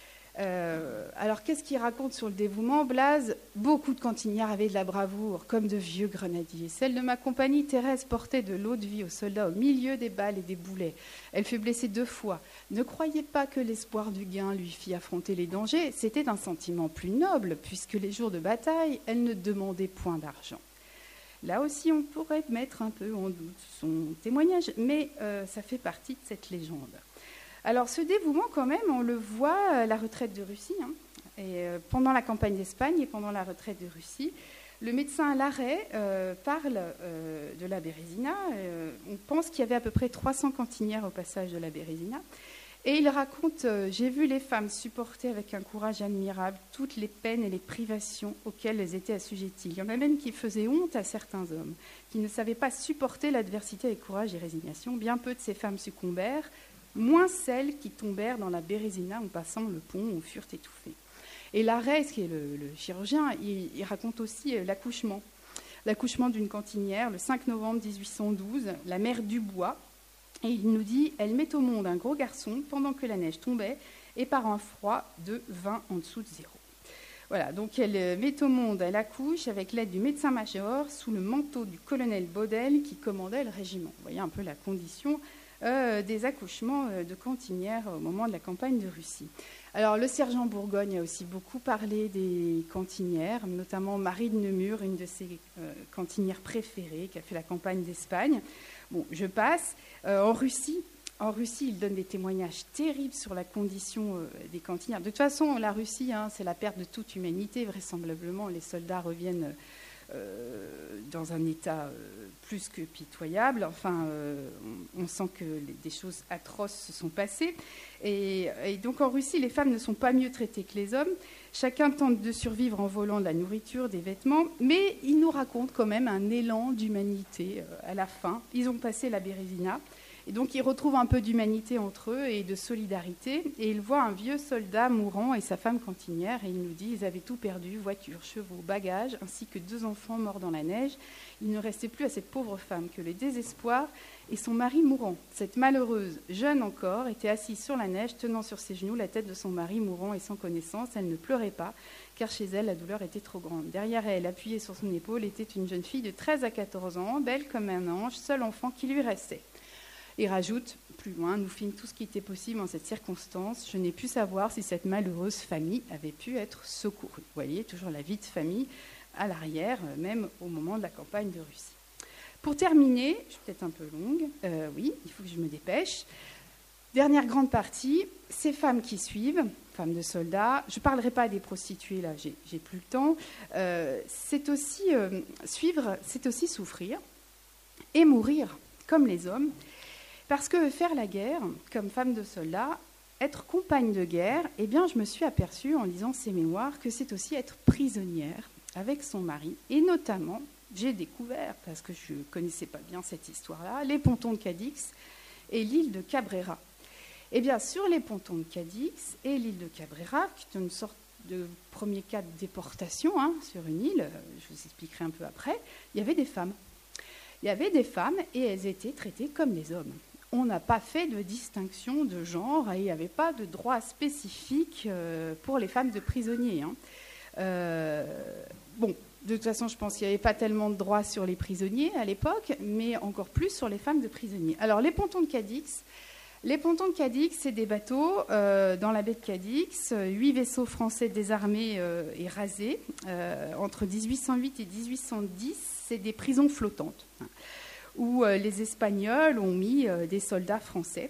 Euh, alors, qu'est-ce qu'il raconte sur le dévouement, Blaze? Beaucoup de cantinières avaient de la bravoure, comme de vieux grenadiers. Celle de ma compagnie, Thérèse, portait de l'eau de vie aux soldats au milieu des balles et des boulets. Elle fut blessée deux fois. Ne croyez pas que l'espoir du gain lui fit affronter les dangers. C'était un sentiment plus noble, puisque les jours de bataille, elle ne demandait point d'argent. Là aussi, on pourrait mettre un peu en doute son témoignage, mais euh, ça fait partie de cette légende. Alors, ce dévouement, quand même, on le voit à la retraite de Russie, hein, et euh, pendant la campagne d'Espagne et pendant la retraite de Russie. Le médecin à l'arrêt euh, parle euh, de la Bérésina. Euh, on pense qu'il y avait à peu près trois cents cantinières au passage de la Bérésina. Et il raconte euh, « J'ai vu les femmes supporter avec un courage admirable toutes les peines et les privations auxquelles elles étaient assujetties. Il y en a même qui faisaient honte à certains hommes, qui ne savaient pas supporter l'adversité avec courage et résignation. Bien peu de ces femmes succombèrent, moins celles qui tombèrent dans la Bérésina en passant le pont ou furent étouffées. » Et Larrey, qui est le, le chirurgien, il, il raconte aussi euh, l'accouchement. L'accouchement d'une cantinière, le cinq novembre mille huit cent douze, la mère Dubois. Et il nous dit « Elle met au monde un gros garçon pendant que la neige tombait et par un froid de vingt en dessous de zéro. » Voilà, donc elle met au monde, elle accouche avec l'aide du médecin-major sous le manteau du colonel Baudel qui commandait le régiment. Vous voyez un peu la condition euh, des accouchements euh, de cantinières au moment de la campagne de Russie. Alors le sergent Bourgogne a aussi beaucoup parlé des cantinières, notamment Marie de Nemur, une de ses euh, cantinières préférées, qui a fait la campagne d'Espagne. Bon, je passe. Euh, en Russie, en Russie, il donne des témoignages terribles sur la condition euh, des cantinières. De toute façon, la Russie, hein, c'est la perte de toute humanité. Vraisemblablement, les soldats reviennent euh, dans un état euh, plus que pitoyable. Enfin, euh, on, on sent que les, des choses atroces se sont passées. Et, et donc, en Russie, les femmes ne sont pas mieux traitées que les hommes. Chacun tente de survivre en volant de la nourriture, des vêtements, mais ils nous racontent quand même un élan d'humanité euh, à la fin. Ils ont passé la Bérésina, et donc ils retrouvent un peu d'humanité entre eux et de solidarité, et ils voient un vieux soldat mourant et sa femme cantinière, et ils nous disent ils avaient tout perdu, voitures, chevaux, bagages, ainsi que deux enfants morts dans la neige. Il ne restait plus à cette pauvre femme que le désespoir et son mari mourant. Cette malheureuse, jeune encore, était assise sur la neige, tenant sur ses genoux la tête de son mari mourant et sans connaissance. Elle ne pleurait pas, car chez elle, la douleur était trop grande. Derrière elle, appuyée sur son épaule, était une jeune fille de treize à quatorze ans, belle comme un ange, seul enfant qui lui restait. Et rajoute, plus loin, nous fîmes tout ce qui était possible en cette circonstance. Je n'ai pu savoir si cette malheureuse famille avait pu être secourue. Vous voyez, toujours la vie de famille à l'arrière, même au moment de la campagne de Russie. Pour terminer, je suis peut-être un peu longue, euh, oui, il faut que je me dépêche. Dernière grande partie, ces femmes qui suivent, femmes de soldats, je ne parlerai pas des prostituées, là, j'ai, j'ai plus le temps, euh, c'est aussi euh, suivre, c'est aussi souffrir et mourir comme les hommes, parce que faire la guerre, comme femme de soldat, être compagne de guerre, eh bien, je me suis aperçue en lisant ces mémoires que c'est aussi être prisonnière avec son mari, et notamment, j'ai découvert, parce que je ne connaissais pas bien cette histoire-là, les pontons de Cadix et l'île de Cabrera. Eh bien, sur les pontons de Cadix et l'île de Cabrera, qui est une sorte de premier cas de déportation hein, sur une île, je vous expliquerai un peu après, il y avait des femmes. Il y avait des femmes et elles étaient traitées comme les hommes. On n'a pas fait de distinction de genre et il n'y avait pas de droit spécifique pour les femmes de prisonniers. Hein. Euh, bon, de toute façon, je pense qu'il n'y avait pas tellement de droits sur les prisonniers à l'époque, mais encore plus sur les femmes de prisonniers. Alors, les pontons de Cadix, les pontons de Cadix, c'est des bateaux euh, dans la baie de Cadix, huit vaisseaux français désarmés euh, et rasés. Euh, entre dix-huit cent huit et dix-huit cent dix, c'est des prisons flottantes, hein, où euh, les Espagnols ont mis euh, des soldats français.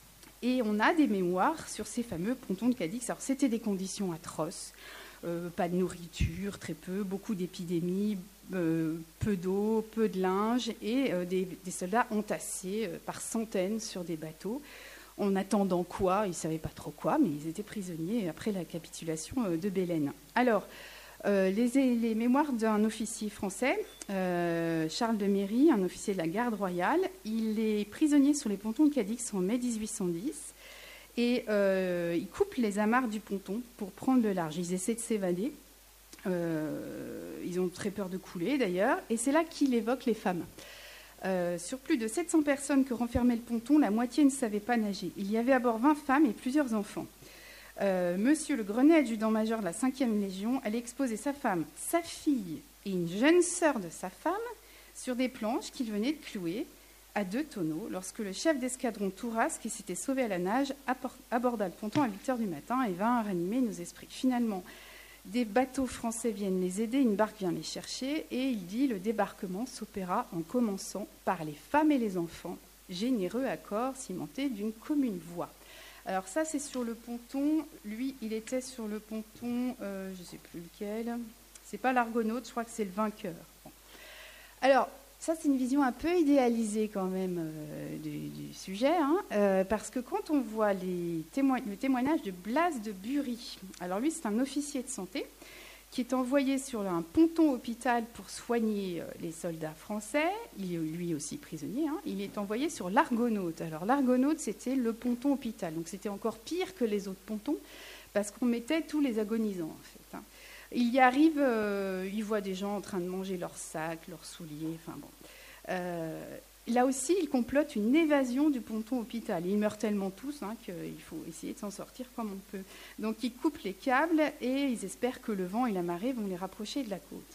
Et on a des mémoires sur ces fameux pontons de Cadix. Alors, c'était des conditions atroces. Euh, pas de nourriture, très peu, beaucoup d'épidémies, euh, peu d'eau, peu de linge et euh, des, des soldats entassés euh, par centaines sur des bateaux en attendant quoi, ils ne savaient pas trop quoi, mais ils étaient prisonniers après la capitulation euh, de Bélène. Alors, euh, les, les mémoires d'un officier français, euh, Charles de Méry, un officier de la garde royale, il est prisonnier sur les pontons de Cadix en mai dix-huit cent dix. Et euh, ils coupent les amarres du ponton pour prendre le large. Ils essaient de s'évader. Euh, ils ont très peur de couler, d'ailleurs. Et c'est là qu'il évoque les femmes. Euh, sur plus de sept cents personnes que renfermait le ponton, la moitié ne savait pas nager. Il y avait à bord vingt femmes et plusieurs enfants. Euh, Monsieur le Grenet, adjudant-major de la cinquième Légion, allait exposer sa femme, sa fille et une jeune sœur de sa femme sur des planches qu'il venait de clouer à deux tonneaux, lorsque le chef d'escadron Touras, qui s'était sauvé à la nage, aborda le ponton à huit heures du matin et vint ranimer nos esprits. Finalement, Des bateaux français viennent les aider, une barque vient les chercher, et il dit le débarquement s'opéra en commençant par les femmes et les enfants, généreux accord cimenté d'une commune voie. Alors ça, c'est sur le ponton. Lui, il était sur le ponton, euh, je ne sais plus lequel. C'est pas l'Argonaute, je crois que c'est le Vainqueur. Bon. Alors, ça, c'est une vision un peu idéalisée quand même euh, du, du sujet, hein, euh, parce que quand on voit les témoign- le témoignage de Blas de Bury, alors lui, c'est un officier de santé qui est envoyé sur un ponton-hôpital pour soigner euh, les soldats français, il est lui aussi prisonnier, hein, il est envoyé sur l'Argonaute. Alors l'Argonaute, c'était le ponton-hôpital, donc c'était encore pire que les autres pontons, parce qu'on mettait tous les agonisants, en fait. Hein. Il y arrive, euh, il voit des gens en train de manger leurs sacs, leurs souliers, enfin bon. Euh, là aussi, il complote une évasion du ponton-hôpital. Ils meurent tellement tous hein, qu'il faut essayer de s'en sortir comme on peut. Donc ils coupent les câbles et ils espèrent que le vent et la marée vont les rapprocher de la côte.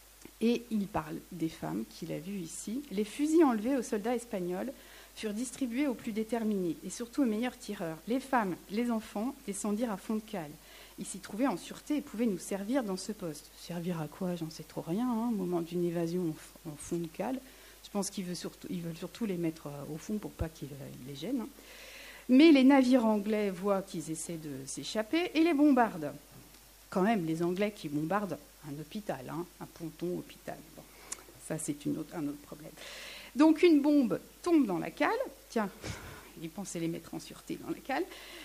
Et il parle des femmes qu'il a vues ici. Les fusils enlevés aux soldats espagnols furent distribués aux plus déterminés et surtout aux meilleurs tireurs. Les femmes, les enfants descendirent à fond de cale. Ils s'y trouvaient en sûreté et pouvaient nous servir dans ce poste. Servir à quoi? J'en sais trop rien. Hein, au moment d'une évasion en fond de cale, je pense qu'ils veulent surtout, ils veulent surtout les mettre au fond pour pas qu'ils les gênent. Hein. Mais les navires anglais voient qu'ils essaient de s'échapper et les bombardent. Quand même, les Anglais qui bombardent un hôpital, hein, un ponton-hôpital. Bon, ça, c'est une autre, un autre problème. Donc, une bombe tombe dans la cale. Tiens, ils pensaient les mettre en sûreté dans la cale.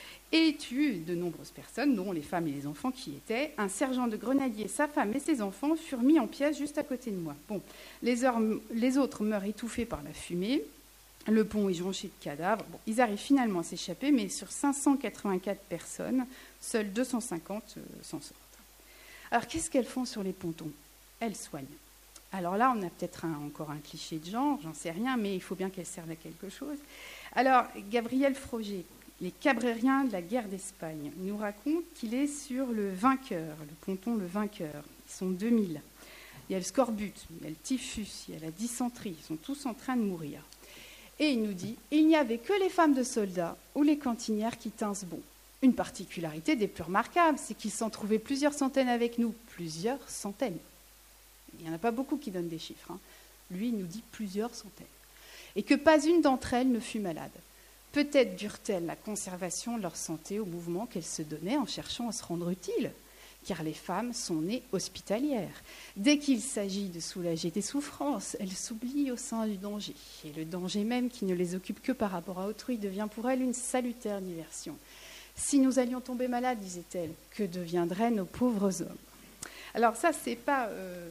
Et tue de nombreuses personnes, dont les femmes et les enfants qui y étaient. Un sergent de grenadier, sa femme et ses enfants furent mis en pièces juste à côté de moi. Bon, les, heures, les autres meurent étouffés par la fumée. Le pont est jonché de cadavres. Bon, ils arrivent finalement à s'échapper, mais sur cinq cent quatre-vingt-quatre personnes, seules deux cent cinquante euh, s'en sortent. Alors, qu'est-ce qu'elles font sur les pontons? Elles soignent. Alors là, on a peut-être un, encore un cliché de genre, j'en sais rien, mais il faut bien qu'elles servent à quelque chose. Alors, Gabriel Froger, les Cabrériens de la guerre d'Espagne, nous raconte qu'il est sur le Vainqueur, le ponton le Vainqueur. Ils sont deux mille. Il y a le scorbut, il y a le typhus, il y a la dysenterie. Ils sont tous en train de mourir. Et il nous dit, il n'y avait que les femmes de soldats ou les cantinières qui tinssent bon. Une particularité des plus remarquables, c'est qu'ils s'en trouvaient plusieurs centaines avec nous. Plusieurs centaines. Il n'y en a pas beaucoup qui donnent des chiffres. Hein. Lui, il nous dit plusieurs centaines. Et que pas une d'entre elles ne fut malade. Peut-être durent-elles la conservation de leur santé au mouvement qu'elles se donnaient en cherchant à se rendre utiles, car les femmes sont nées hospitalières. Dès qu'il s'agit de soulager des souffrances, elles s'oublient au sein du danger. Et le danger même, qui ne les occupe que par rapport à autrui, devient pour elles une salutaire diversion. Si nous allions tomber malades, disait-elle, que deviendraient nos pauvres hommes? Alors ça, c'est pas euh,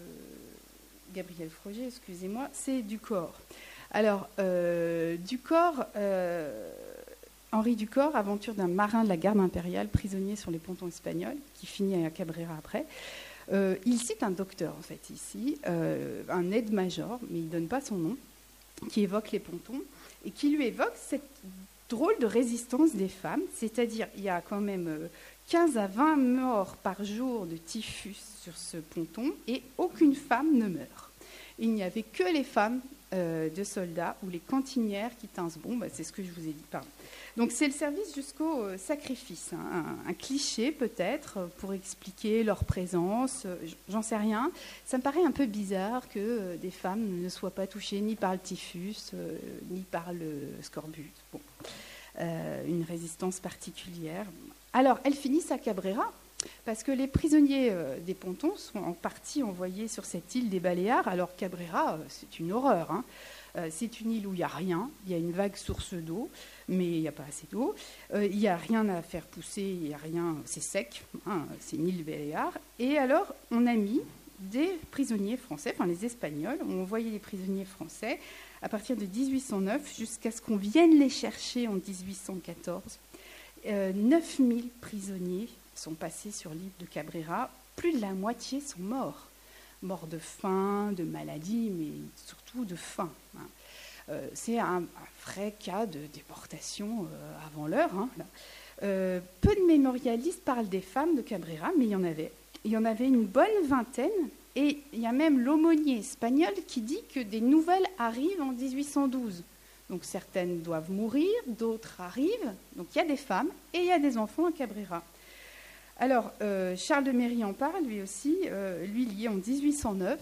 Gabriel Froger, excusez-moi, c'est Ducor. Alors, euh, Ducor, euh, Henri Ducor, aventure d'un marin de la garde impériale, prisonnier sur les pontons espagnols, qui finit à Cabrera après. Euh, il cite un docteur, en fait, ici, euh, un aide-major, mais il ne donne pas son nom, qui évoque les pontons, et qui lui évoque cette drôle de résistance des femmes, c'est-à-dire il y a quand même quinze à vingt morts par jour de typhus sur ce ponton, et aucune femme ne meurt. Il n'y avait que les femmes euh, de soldats ou les cantinières qui tinssent bon, bah, c'est ce que je vous ai dit. Pardon. Donc c'est le service jusqu'au euh, sacrifice, hein, un, un cliché peut-être pour expliquer leur présence, euh, j'en sais rien. Ça me paraît un peu bizarre que euh, des femmes ne soient pas touchées ni par le typhus, euh, ni par le scorbut. Bon. Euh, une résistance particulière. Alors, elles finissent à Cabrera, parce que les prisonniers euh, des pontons sont en partie envoyés sur cette île des Baléares. Alors, Cabrera, euh, c'est une horreur. Hein. Euh, c'est une île où il n'y a rien. Il y a une vague source d'eau, mais il n'y a pas assez d'eau. Euh, il n'y a rien à faire pousser, il n'y a rien, c'est sec. Hein, c'est une île des Baléares. Et alors, on a mis des prisonniers français, enfin les Espagnols, ont envoyé des prisonniers français à partir de dix-huit cent neuf jusqu'à ce qu'on vienne les chercher en dix-huit cent quatorze. Euh, neuf mille prisonniers sont passés sur l'île de Cabrera. Plus de la moitié sont morts. Morts de faim, de maladie, mais surtout de faim. Hein. Euh, c'est un, un vrai cas de déportation euh, avant l'heure. Hein, euh, peu de mémorialistes parlent des femmes de Cabrera, mais il y en avait. Il y en avait une bonne vingtaine. Et il y a même l'aumônier espagnol qui dit que des nouvelles arrivent en dix-huit cent douze. Donc certaines doivent mourir, d'autres arrivent. Donc il y a des femmes et il y a des enfants à Cabrera. Alors, euh, Charles de Méry en parle, lui aussi, euh, lui lié en dix-huit cent neuf.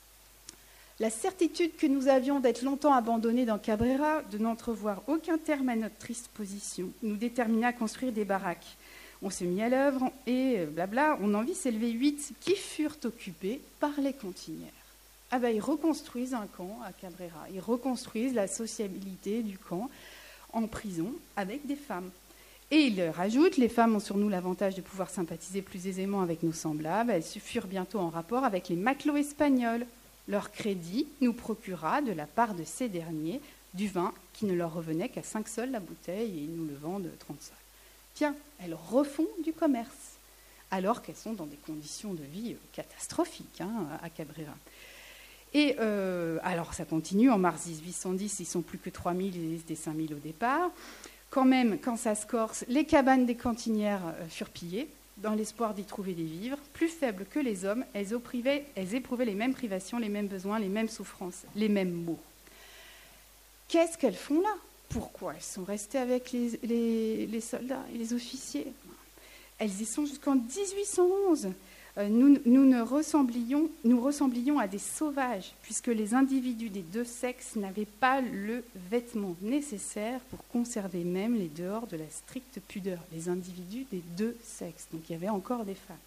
La certitude que nous avions d'être longtemps abandonnés dans Cabrera, de n'entrevoir aucun terme à notre triste position, nous détermina à construire des baraques. On se mit à l'œuvre et blabla, on en vit s'élever huit qui furent occupés par les cantinières. Ah ben, ils reconstruisent un camp à Cabrera, ils reconstruisent la sociabilité du camp en prison avec des femmes. Et ils rajoutent, les femmes ont sur nous l'avantage de pouvoir sympathiser plus aisément avec nos semblables, elles furent bientôt en rapport avec les matelots espagnols. Leur crédit nous procura, de la part de ces derniers, du vin qui ne leur revenait qu'à cinq sols la bouteille et ils nous le vendent trente sols. Tiens, elles refont du commerce, alors qu'elles sont dans des conditions de vie catastrophiques hein, à Cabrera. Et euh, alors ça continue, en mars dix-huit cent dix, ils ne sont plus que trois mille, ils étaient cinq mille au départ. Quand même, quand ça se corse, les cabanes des cantinières euh, furent pillées, dans l'espoir d'y trouver des vivres. Plus faibles que les hommes, elles éprouvaient, elles éprouvaient les mêmes privations, les mêmes besoins, les mêmes souffrances, les mêmes maux. Qu'est-ce qu'elles font là ? Pourquoi elles sont restées avec les, les, les soldats et les officiers ? Elles y sont jusqu'en dix-huit cent onze. Euh, nous, nous, ne ressemblions, nous ressemblions à des sauvages, puisque les individus des deux sexes n'avaient pas le vêtement nécessaire pour conserver même les dehors de la stricte pudeur. Les individus des deux sexes. Donc il y avait encore des femmes.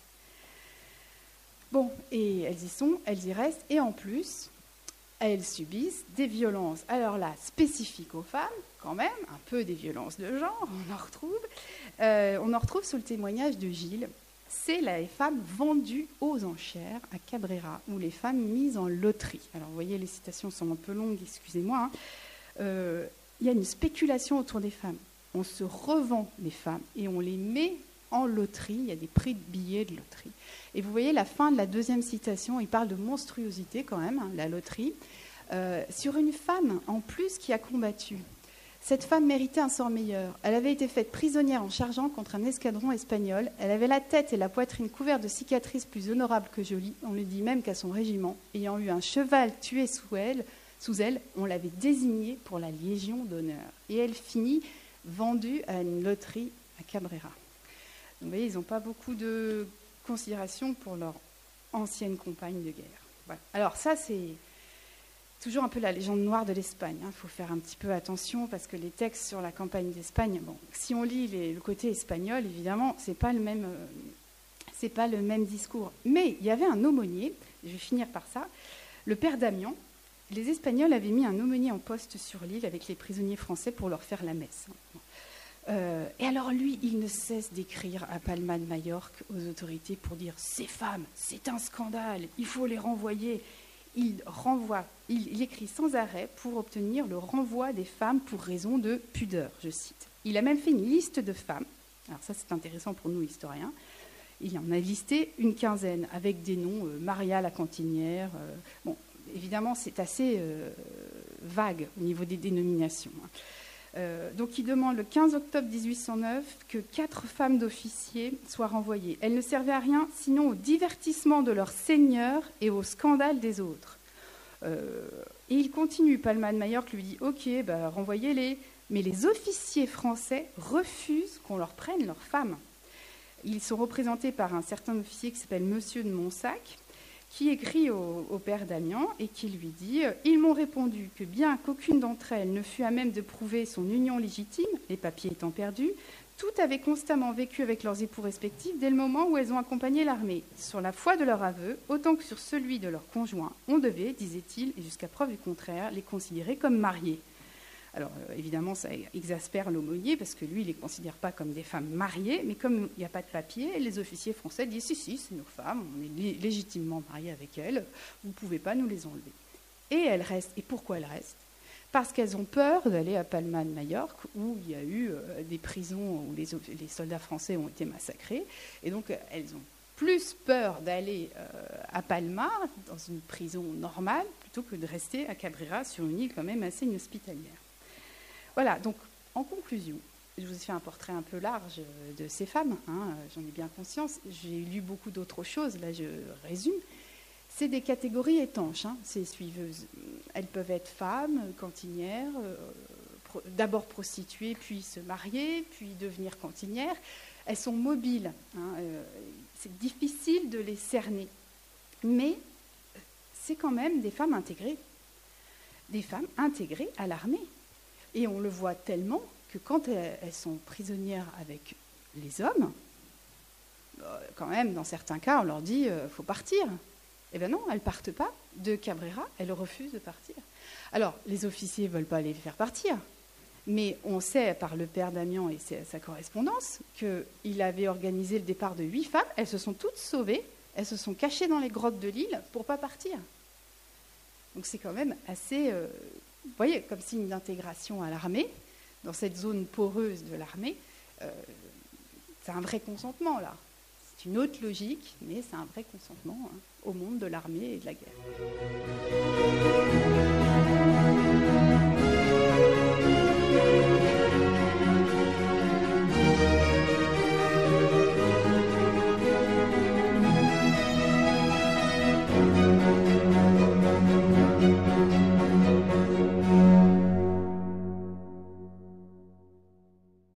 Bon, et elles y sont, elles y restent, et en plus, elles subissent des violences. Alors là, spécifiques aux femmes, quand même, un peu des violences de genre, on en retrouve. Euh, on en retrouve sous le témoignage de Gilles. C'est les femmes vendues aux enchères à Cabrera, ou les femmes mises en loterie. Alors vous voyez, les citations sont un peu longues, excusez-moi. Hein. Euh, il y a une spéculation autour des femmes. On se revend les femmes et on les met en loterie. Il y a des prix de billets de loterie. Et vous voyez la fin de la deuxième citation, il parle de monstruosité quand même, hein, la loterie, euh, sur une femme en plus qui a combattu. Cette femme méritait un sort meilleur. Elle avait été faite prisonnière en chargeant contre un escadron espagnol. Elle avait la tête et la poitrine couvertes de cicatrices plus honorables que jolies. On le dit même qu'à son régiment, ayant eu un cheval tué sous elle, sous elle, on l'avait désignée pour la Légion d'honneur. Et elle finit vendue à une loterie à Cabrera. Donc, vous voyez, ils n'ont pas beaucoup de considération pour leur ancienne compagne de guerre. Voilà. Alors ça, c'est toujours un peu la légende noire de l'Espagne. Il hein. faut faire un petit peu attention parce que les textes sur la campagne d'Espagne, bon, si on lit les, le côté espagnol, évidemment, c'est pas le même, euh, c'est pas le même discours. Mais il y avait un aumônier, je vais finir par ça, le père Damian. Les Espagnols avaient mis un aumônier en poste sur l'île avec les prisonniers français pour leur faire la messe. Euh, et alors lui, il ne cesse d'écrire à Palma de Majorque aux autorités pour dire « Ces femmes, c'est un scandale, il faut les renvoyer ». Il renvoie, il, il écrit sans arrêt pour obtenir le renvoi des femmes pour raison de pudeur, je cite. Il a même fait une liste de femmes, alors ça c'est intéressant pour nous historiens, il en a listé une quinzaine avec des noms, euh, Maria la cantinière, euh, bon, évidemment c'est assez euh, vague au niveau des dénominations. Hein. Euh, donc il demande le quinze octobre dix-huit cent neuf que quatre femmes d'officiers soient renvoyées. Elles ne servaient à rien sinon au divertissement de leurs seigneurs et au scandale des autres. Euh, et il continue, Palma de Majorque lui dit « Ok, bah, renvoyez-les ». Mais les officiers français refusent qu'on leur prenne leurs femmes. Ils sont représentés par un certain officier qui s'appelle Monsieur de Monsac, qui écrit au, au père Damian et qui lui dit « Ils m'ont répondu que bien qu'aucune d'entre elles ne fût à même de prouver son union légitime, les papiers étant perdus, toutes avaient constamment vécu avec leurs époux respectifs dès le moment où elles ont accompagné l'armée. Sur la foi de leur aveu, autant que sur celui de leur conjoint, on devait, disait-il, et jusqu'à preuve du contraire, les considérer comme mariées. » Alors, euh, évidemment, ça exaspère l'aumônier, parce que lui, il ne les considère pas comme des femmes mariées, mais comme il n'y a pas de papier, les officiers français disent « Si, si, c'est nos femmes, on est lé- légitimement mariés avec elles, vous ne pouvez pas nous les enlever. » Et elles restent. Et pourquoi elles restent ? Parce qu'elles ont peur d'aller à Palma de Majorque, où il y a eu euh, des prisons où les, les soldats français ont été massacrés, et donc euh, elles ont plus peur d'aller euh, à Palma, dans une prison normale, plutôt que de rester à Cabrera, sur une île quand même assez inhospitalière. Voilà, donc en conclusion, je vous ai fait un portrait un peu large de ces femmes, hein, j'en ai bien conscience, j'ai lu beaucoup d'autres choses, là je résume. C'est des catégories étanches, hein, ces suiveuses. Elles peuvent être femmes, cantinières, euh, pro, d'abord prostituées, puis se marier, puis devenir cantinières. Elles sont mobiles. Hein, euh, c'est difficile de les cerner. Mais c'est quand même des femmes intégrées. Des femmes intégrées à l'armée. Et on le voit tellement que quand elles, elles sont prisonnières avec les hommes, quand même, dans certains cas, on leur dit il euh, faut partir. Eh bien non, elles ne partent pas. De Cabrera, elles refusent de partir. Alors, les officiers ne veulent pas les faire partir. Mais on sait, par le père Damian et sa correspondance, qu'il avait organisé le départ de huit femmes. Elles se sont toutes sauvées. Elles se sont cachées dans les grottes de l'île pour ne pas partir. Donc c'est quand même assez, euh, vous voyez, comme signe d'intégration à l'armée, dans cette zone poreuse de l'armée. Euh, c'est un vrai consentement, là. C'est une autre logique, mais c'est un vrai consentement hein, au monde de l'armée et de la guerre.